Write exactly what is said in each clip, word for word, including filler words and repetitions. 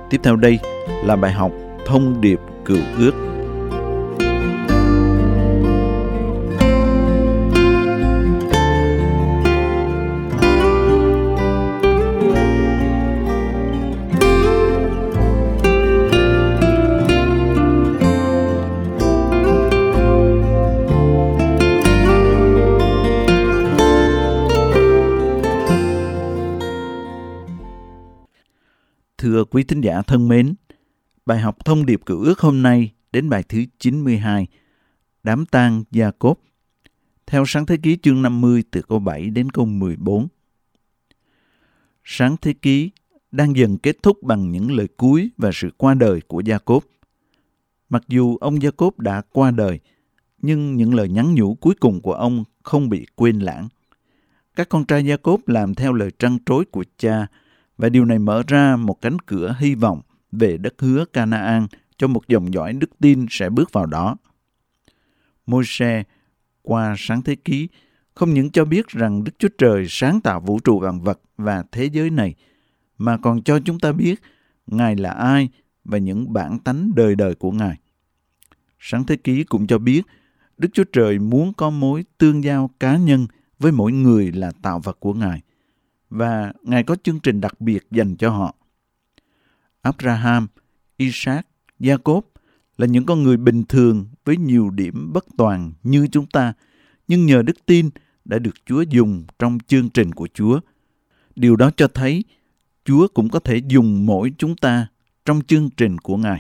Tiếp theo đây là bài học Thông điệp Cựu Ước. Thưa quý thính giả thân mến, bài học Thông điệp Cựu Ước hôm nay đến bài thứ chín mươi hai, Đám tang Gia-cốp, theo Sáng Thế Ký chương năm mươi từ câu bảy đến câu mười bốn. Sáng Thế Ký đang dần kết thúc bằng những lời cuối và sự qua đời của Gia-cốp. Mặc dù ông Gia-cốp đã qua đời, nhưng những lời nhắn nhủ cuối cùng của ông không bị quên lãng. Các con trai Gia-cốp làm theo lời trăn trối của cha, và điều này mở ra một cánh cửa hy vọng về đất hứa Ca-na-an cho một dòng dõi đức tin sẽ bước vào đó. Môi-se qua Sáng Thế Ký không những cho biết rằng Đức Chúa Trời sáng tạo vũ trụ vạn vật và thế giới này, mà còn cho chúng ta biết Ngài là ai và những bản tánh đời đời của Ngài. Sáng Thế Ký cũng cho biết Đức Chúa Trời muốn có mối tương giao cá nhân với mỗi người là tạo vật của Ngài, và Ngài có chương trình đặc biệt dành cho họ. Abraham, Isaac, Gia-cốp là những con người bình thường với nhiều điểm bất toàn như chúng ta, nhưng nhờ đức tin đã được Chúa dùng trong chương trình của Chúa. Điều đó cho thấy Chúa cũng có thể dùng mỗi chúng ta trong chương trình của Ngài.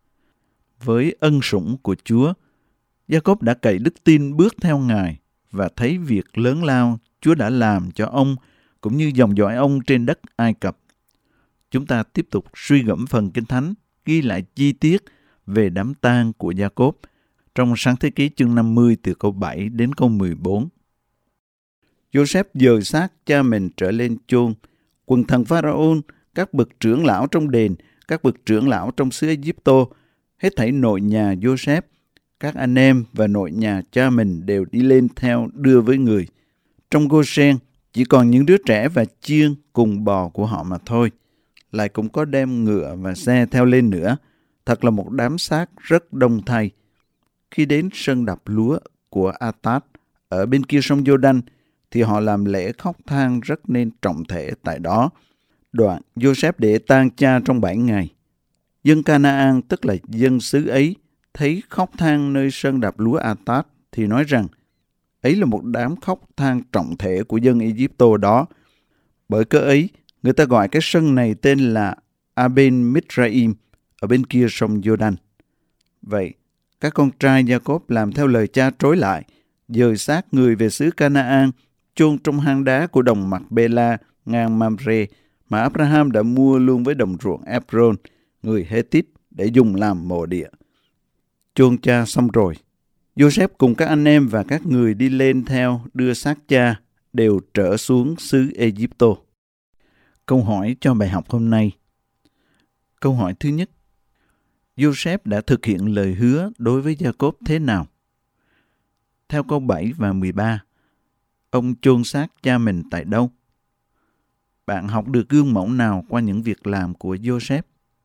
Với ân sủng của Chúa, Gia-cốp đã cậy đức tin bước theo Ngài và thấy việc lớn lao Chúa đã làm cho ông cũng như dòng dõi ông trên đất Ai Cập. Chúng ta tiếp tục suy gẫm phần Kinh Thánh ghi lại chi tiết về đám tang của Gia-cốp trong Sáng Thế Ký chương năm mươi từ câu bảy đến câu mười bốn. Giô-sép dời xác cha mình trở lên chôn. Quần thần Pharaon, các bậc trưởng lão trong đền, các bậc trưởng lão trong xứ Ai-cập, hết thảy nội nhà Giô-sép, các anh em và nội nhà cha mình đều đi lên theo đưa với người. Trong Gô-sen, chỉ còn những đứa trẻ và chiên cùng bò của họ mà thôi. Lại cũng có đem ngựa và xe theo lên nữa. Thật là một đám xác rất đông thay. Khi đến sân đập lúa của A-tát ở bên kia sông Giô-đanh, thì họ làm lễ khóc than rất nên trọng thể tại đó. Đoạn Giô-sép để tang cha trong bảy ngày. Dân Ca-na-an, tức là dân xứ ấy, thấy khóc than nơi sân đập lúa A-tát, thì nói rằng ấy là một đám khóc than trọng thể của dân Ai-cập đó. Bởi cớ ấy, người ta gọi cái sân này tên là A-ben-mizraim, ở bên kia sông Giô-đanh. Vậy, các con trai Gia-cốp làm theo lời cha trối lại, dời xác người về xứ Ca-na-an, chôn trong hang đá của đồng Mạc-bê-la ngang Mamre, mà Abraham đã mua luôn với đồng ruộng Epron, người Hê-tít, để dùng làm mộ địa. Chôn cha xong rồi, Giô-sép cùng các anh em và các người đi lên theo đưa xác cha đều trở xuống xứ Ai-cập. Câu hỏi cho bài học hôm nay. Câu hỏi thứ nhất: Giô-sép đã thực hiện lời hứa đối với Gia-cốp thế nào? Theo câu bảy và mười ba, ông chôn xác cha mình tại đâu? Bạn học được gương mẫu nào qua những việc làm của Giô-sép?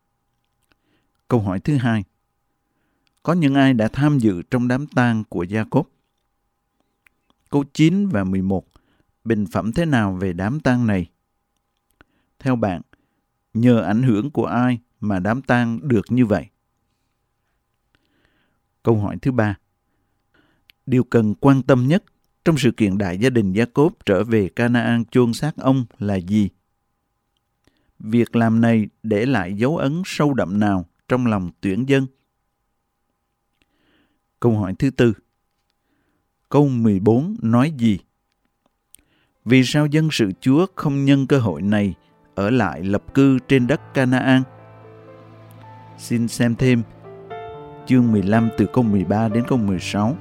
Câu hỏi thứ hai: có những ai đã tham dự trong đám tang của Gia-cốp? Câu chín và mười một, bình phẩm thế nào về đám tang này? Theo bạn, nhờ ảnh hưởng của ai mà đám tang được như vậy? Câu hỏi thứ ba, điều cần quan tâm nhất trong sự kiện đại gia đình Gia-cốp trở về Ca-na-an chôn xác ông là gì? Việc làm này để lại dấu ấn sâu đậm nào trong lòng tuyển dân? Câu hỏi thứ tư, câu mười bốn nói gì? Vì sao dân sự Chúa không nhân cơ hội này ở lại lập cư trên đất Ca-na-an? Xin xem thêm chương mười lăm từ câu mười ba đến câu mười sáu.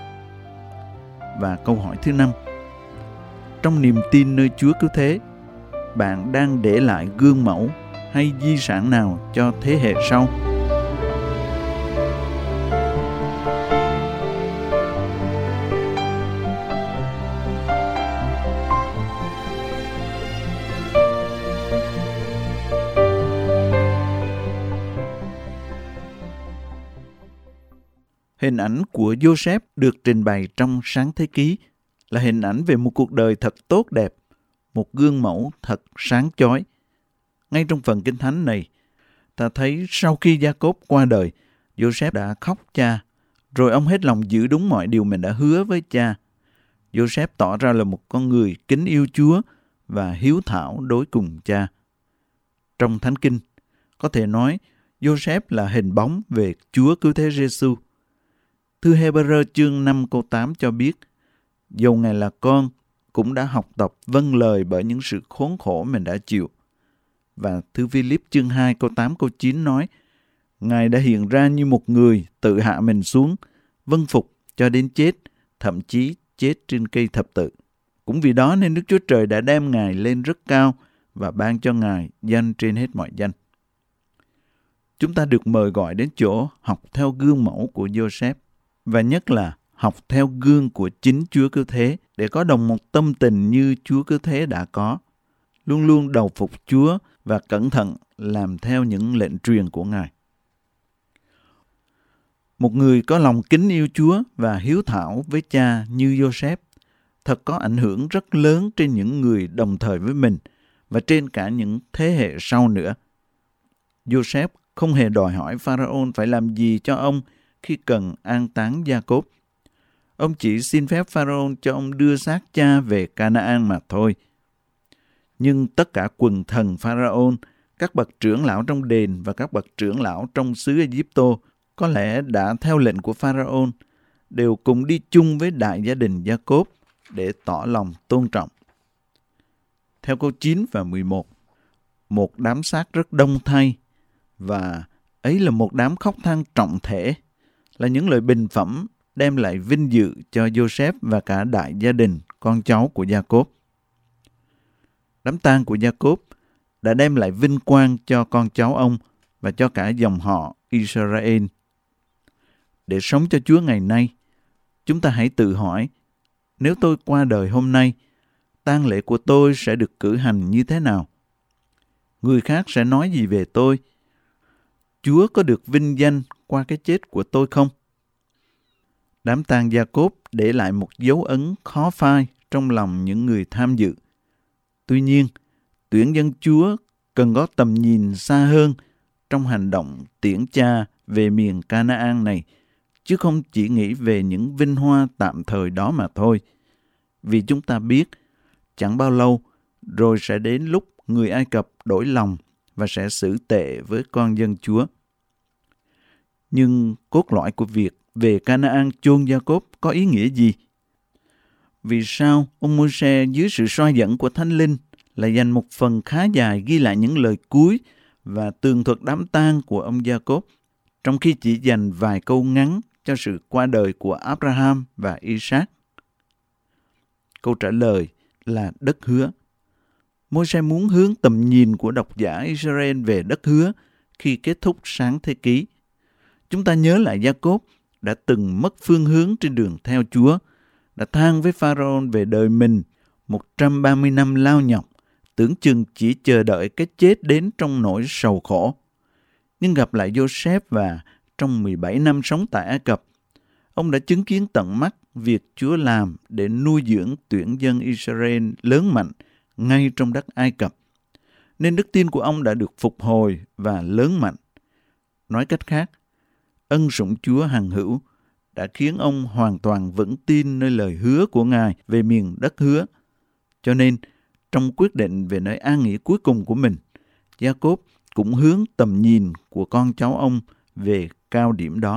Và câu hỏi thứ năm, trong niềm tin nơi Chúa cứu thế, bạn đang để lại gương mẫu hay di sản nào cho thế hệ sau? Hình ảnh của Joseph được trình bày trong Sáng Thế Ký là hình ảnh về một cuộc đời thật tốt đẹp, một gương mẫu thật sáng chói. Ngay trong phần Kinh Thánh này, ta thấy sau khi Gia-cốp qua đời, Joseph đã khóc cha, rồi ông hết lòng giữ đúng mọi điều mình đã hứa với cha. Joseph tỏ ra là một con người kính yêu Chúa và hiếu thảo đối cùng cha. Trong Thánh Kinh, có thể nói Joseph là hình bóng về Chúa Cứu Thế Giê-xu. Thư Hê-bơ-rơ chương năm câu tám cho biết, dầu Ngài là con, cũng đã học tập vâng lời bởi những sự khốn khổ mình đã chịu. Và thư Phi-líp chương hai câu tám câu chín nói, Ngài đã hiện ra như một người tự hạ mình xuống, vâng phục cho đến chết, thậm chí chết trên cây thập tự. Cũng vì đó nên Đức Chúa Trời đã đem Ngài lên rất cao và ban cho Ngài danh trên hết mọi danh. Chúng ta được mời gọi đến chỗ học theo gương mẫu của Joseph, và nhất là học theo gương của chính Chúa Cứu Thế để có đồng một tâm tình như Chúa Cứu Thế đã có. Luôn luôn đầu phục Chúa và cẩn thận làm theo những lệnh truyền của Ngài. Một người có lòng kính yêu Chúa và hiếu thảo với cha như Joseph thật có ảnh hưởng rất lớn trên những người đồng thời với mình và trên cả những thế hệ sau nữa. Joseph không hề đòi hỏi Pharaoh phải làm gì cho ông khi cần an táng Gia-cốp. Ông chỉ xin phép Pharaoh cho ông đưa xác cha về Ca-na-an mà thôi. Nhưng tất cả quần thần Pharaoh, các bậc trưởng lão trong đền và các bậc trưởng lão trong xứ Ai-cập có lẽ đã theo lệnh của Pharaoh, đều cùng đi chung với đại gia đình Gia-cốp để tỏ lòng tôn trọng. Theo câu chín và mười một, một đám xác rất đông thay, và ấy là một đám khóc than trọng thể, là những lời bình phẩm đem lại vinh dự cho Joseph và cả đại gia đình con cháu của Gia-cốp. Đám tang của Gia-cốp đã đem lại vinh quang cho con cháu ông và cho cả dòng họ Israel. Để sống cho Chúa ngày nay, chúng ta hãy tự hỏi, nếu tôi qua đời hôm nay, tang lễ của tôi sẽ được cử hành như thế nào? Người khác sẽ nói gì về tôi? Chúa có được vinh danh qua cái chết của tôi không? Đám tang Gia-cốp để lại một dấu ấn khó phai trong lòng những người tham dự. Tuy nhiên, tuyển dân Chúa cần có tầm nhìn xa hơn trong hành động tiễn cha về miền Ca-na-an này, chứ không chỉ nghĩ về những vinh hoa tạm thời đó mà thôi. Vì chúng ta biết, chẳng bao lâu rồi sẽ đến lúc người Ai Cập đổi lòng và sẽ xử tệ với con dân Chúa. Nhưng cốt lõi của việc về Ca-na-an chôn Gia-cốp có ý nghĩa gì? Vì sao ông Môi-se dưới sự soi dẫn của Thánh Linh lại dành một phần khá dài ghi lại những lời cuối và tường thuật đám tang của ông Gia-cốp, trong khi chỉ dành vài câu ngắn cho sự qua đời của Abraham và Isaac? Câu trả lời là đất hứa. Môi-se muốn hướng tầm nhìn của độc giả Israel về đất hứa khi kết thúc Sáng Thế Ký. Chúng ta nhớ lại Gia-cốp đã từng mất phương hướng trên đường theo Chúa, đã than với Pharaoh về đời mình một trăm ba mươi năm lao nhọc, tưởng chừng chỉ chờ đợi cái chết đến trong nỗi sầu khổ. Nhưng gặp lại Joseph và trong mười bảy năm sống tại Ai Cập, ông đã chứng kiến tận mắt việc Chúa làm để nuôi dưỡng tuyển dân Israel lớn mạnh ngay trong đất Ai Cập. Nên đức tin của ông đã được phục hồi và lớn mạnh. Nói cách khác, ân sủng Chúa hằng hữu đã khiến ông hoàn toàn vững tin nơi lời hứa của Ngài về miền đất hứa. Cho nên, trong quyết định về nơi an nghỉ cuối cùng của mình, Gia-cốp cũng hướng tầm nhìn của con cháu ông về cao điểm đó.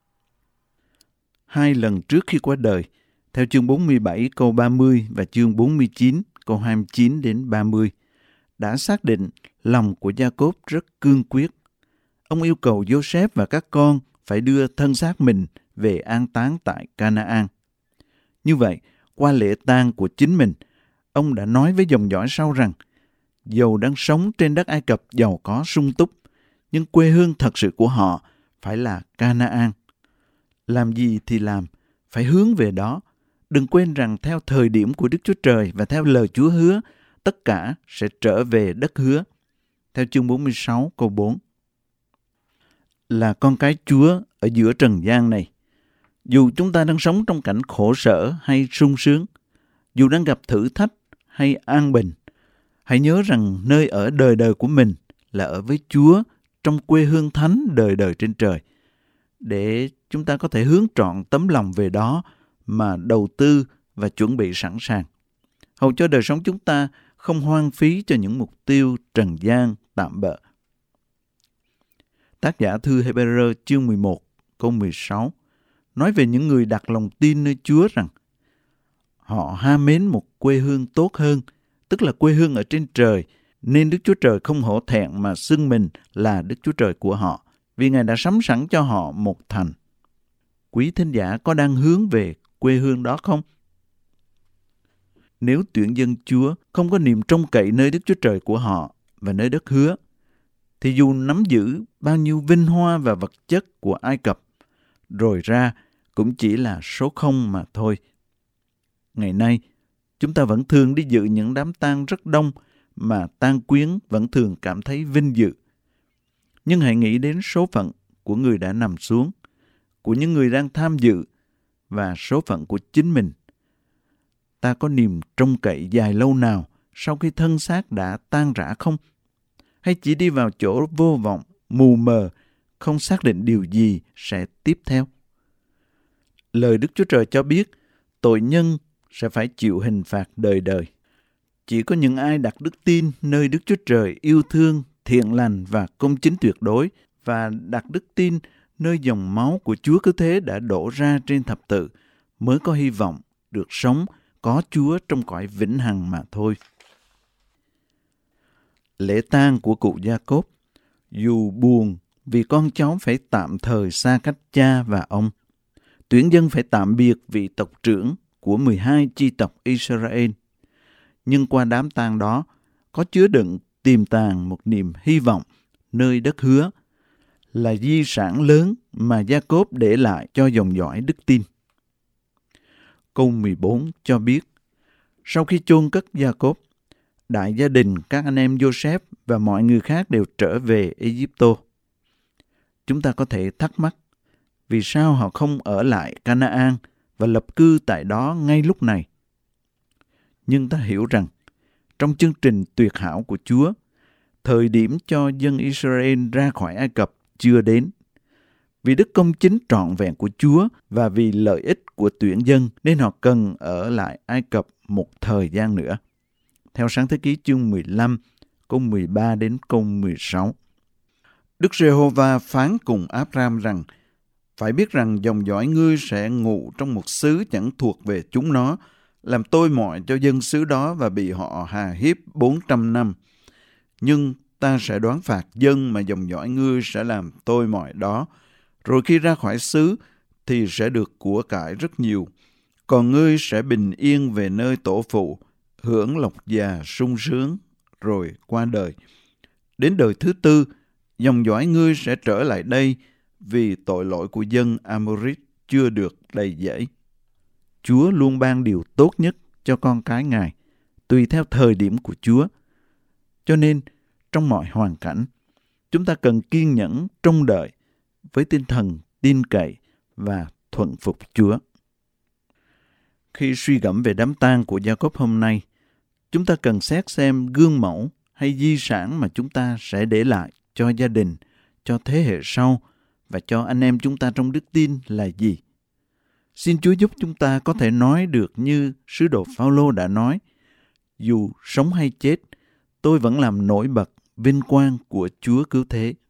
Hai lần trước khi qua đời, theo chương bốn mươi bảy câu ba mươi và chương bốn mươi chín câu hai mươi chín đến ba mươi, đã xác định lòng của Gia-cốp rất cương quyết. Ông yêu cầu Joseph và các con phải đưa thân xác mình về an táng tại Ca-na-an. Như vậy, qua lễ tang của chính mình, ông đã nói với dòng dõi sau rằng, dầu đang sống trên đất Ai Cập giàu có sung túc, nhưng quê hương thật sự của họ phải là Ca-na-an. Làm gì thì làm, phải hướng về đó. Đừng quên rằng theo thời điểm của Đức Chúa Trời và theo lời Chúa hứa, tất cả sẽ trở về đất hứa. Theo chương bốn mươi sáu câu bốn. Là con cái Chúa ở giữa trần gian này, Dù chúng ta đang sống trong cảnh khổ sở hay sung sướng, dù đang gặp thử thách hay an bình, hãy nhớ rằng nơi ở đời đời của mình là ở với Chúa trong quê hương thánh đời đời trên trời, để chúng ta có thể hướng trọn tấm lòng về đó mà đầu tư và chuẩn bị sẵn sàng, hầu cho đời sống chúng ta không hoang phí cho những mục tiêu trần gian tạm bợ. Tác giả thư Hê-bê-rơ chương mười một câu mười sáu nói về những người đặt lòng tin nơi Chúa rằng họ ham mến một quê hương tốt hơn, tức là quê hương ở trên trời, nên Đức Chúa Trời không hổ thẹn mà xưng mình là Đức Chúa Trời của họ, vì Ngài đã sắm sẵn cho họ một thành. Quý thính giả có đang hướng về quê hương đó không? Nếu tuyển dân Chúa không có niềm trông cậy nơi Đức Chúa Trời của họ và nơi đất hứa, thì dù nắm giữ bao nhiêu vinh hoa và vật chất của Ai Cập, rồi ra cũng chỉ là số không mà thôi. Ngày nay, chúng ta vẫn thường đi dự những đám tang rất đông mà tang quyến vẫn thường cảm thấy vinh dự. Nhưng hãy nghĩ đến số phận của người đã nằm xuống, của những người đang tham dự và số phận của chính mình. Ta có niềm trông cậy dài lâu nào sau khi thân xác đã tan rã không? Hay chỉ đi vào chỗ vô vọng, mù mờ, không xác định điều gì sẽ tiếp theo? Lời Đức Chúa Trời cho biết tội nhân sẽ phải chịu hình phạt đời đời. Chỉ có những ai đặt đức tin nơi Đức Chúa Trời yêu thương, thiện lành và công chính tuyệt đối, và đặt đức tin nơi dòng máu của Chúa Cứu Thế đã đổ ra trên thập tự, mới có hy vọng được sống có Chúa trong cõi vĩnh hằng mà thôi. Lễ tang của cụ Gia-cốp, dù buồn vì con cháu phải tạm thời xa cách cha và ông, tuyển dân phải tạm biệt vị tộc trưởng của mười hai chi tộc Israel, nhưng qua đám tang đó có chứa đựng tiềm tàng một niềm hy vọng nơi đất hứa, là di sản lớn mà Gia-cốp để lại cho dòng dõi đức tin. Câu mười bốn cho biết, sau khi chôn cất Gia-cốp, đại gia đình các anh em Giô-sép và mọi người khác đều trở về Ê-díp-tô. Chúng ta có thể thắc mắc, vì sao họ không ở lại Ca-na-an và lập cư tại đó ngay lúc này? Nhưng ta hiểu rằng, trong chương trình tuyệt hảo của Chúa, thời điểm cho dân Israel ra khỏi Ai Cập chưa đến. Vì đức công chính trọn vẹn của Chúa và vì lợi ích của tuyển dân nên họ cần ở lại Ai Cập một thời gian nữa. Theo Sáng Thế Ký chương mười lăm, câu mười ba đến câu mười sáu. Đức Giê-hô-va phán cùng Áp-ram rằng, phải biết rằng dòng dõi ngươi sẽ ngụ trong một xứ chẳng thuộc về chúng nó, làm tôi mọi cho dân xứ đó và bị họ hà hiếp bốn trăm năm. Nhưng ta sẽ đoán phạt dân mà dòng dõi ngươi sẽ làm tôi mọi đó. Rồi khi ra khỏi xứ thì sẽ được của cải rất nhiều. Còn ngươi sẽ bình yên về nơi tổ phụ, hưởng lộc già sung sướng, rồi qua đời. Đến đời thứ tư, dòng dõi ngươi sẽ trở lại đây vì tội lỗi của dân Amorit chưa được đầy dẫy. Chúa luôn ban điều tốt nhất cho con cái Ngài, tùy theo thời điểm của Chúa. Cho nên, trong mọi hoàn cảnh, chúng ta cần kiên nhẫn trông đợi với tinh thần tin cậy và thuận phục Chúa. Khi suy gẫm về đám tang của Gia-cốp hôm nay, chúng ta cần xét xem gương mẫu hay di sản mà chúng ta sẽ để lại cho gia đình, cho thế hệ sau và cho anh em chúng ta trong đức tin là gì. Xin Chúa giúp chúng ta có thể nói được như sứ đồ Phao-lô đã nói, dù sống hay chết, tôi vẫn làm nổi bật vinh quang của Chúa Cứu Thế.